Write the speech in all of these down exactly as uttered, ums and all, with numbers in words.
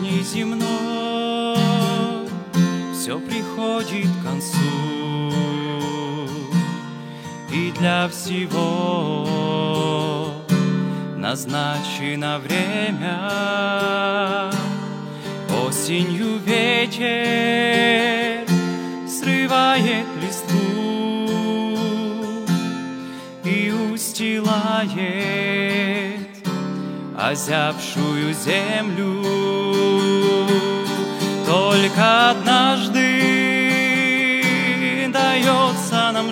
жизни земной все приходит к концу, и для всего назначено время. Осенью ветер срывает листву и устилает озябшую землю. Только однажды дается нам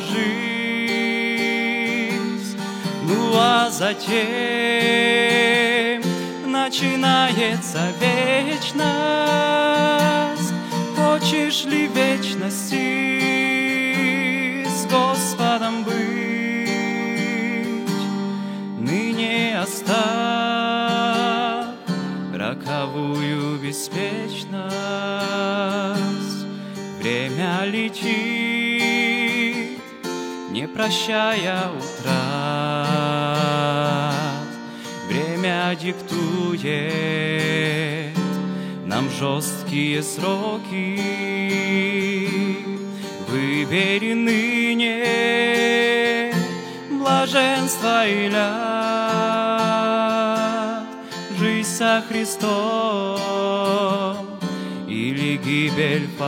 жизнь, ну а затем начинается вечность. Хочешь ли вечности с Господом быть? Ныне оставь роковую беспечность. Время летит, не прощая утрат. Время диктует нам жесткие сроки. Выбери ныне блаженство и ляд, жизнь со Христом или гибель в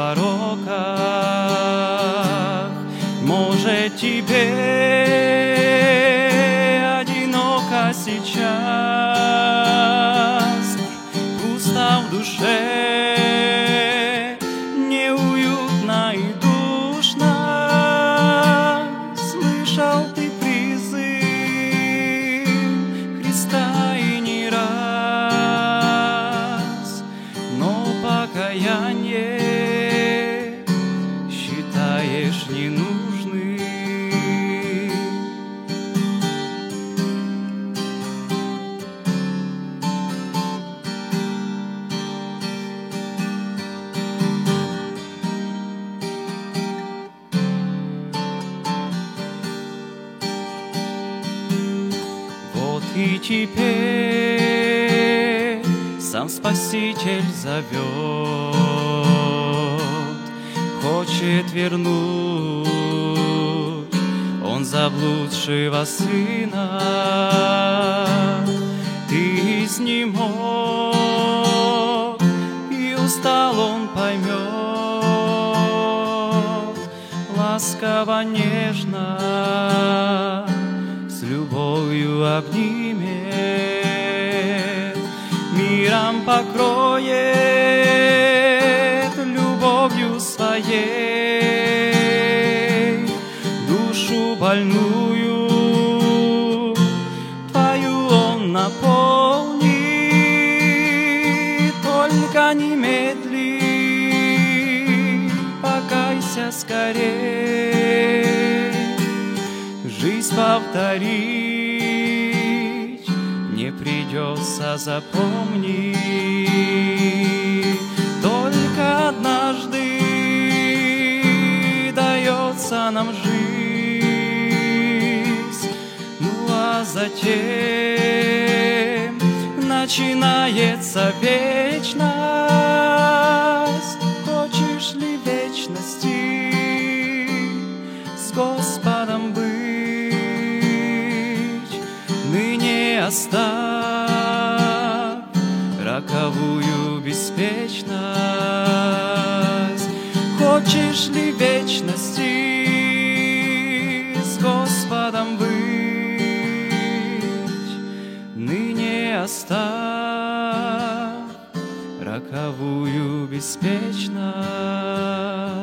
пороках. Может, тебе одиноко сейчас, пусто в душе, неуютно и душно. Слышал ты призыв Христа и не раз, но покаяние считаешь ненужным. И теперь сам Спаситель зовет, хочет вернуть Он заблудшего сына. Ты изнемог, и устал Он поймет, ласково, нежно, с любовью обнимет, миром покроет любовью своей душу больную твою Он наполнит. Только не медли, покайся скорей, жизнь повторить не придется, запомни. Только однажды дается нам жизнь, ну а затем начинается вечность. Хочешь ли вечности с Господом быть? Ныне оставь роковую беспечность. Хочешь ли вечности с Господом быть? Ныне оставь роковую беспечность.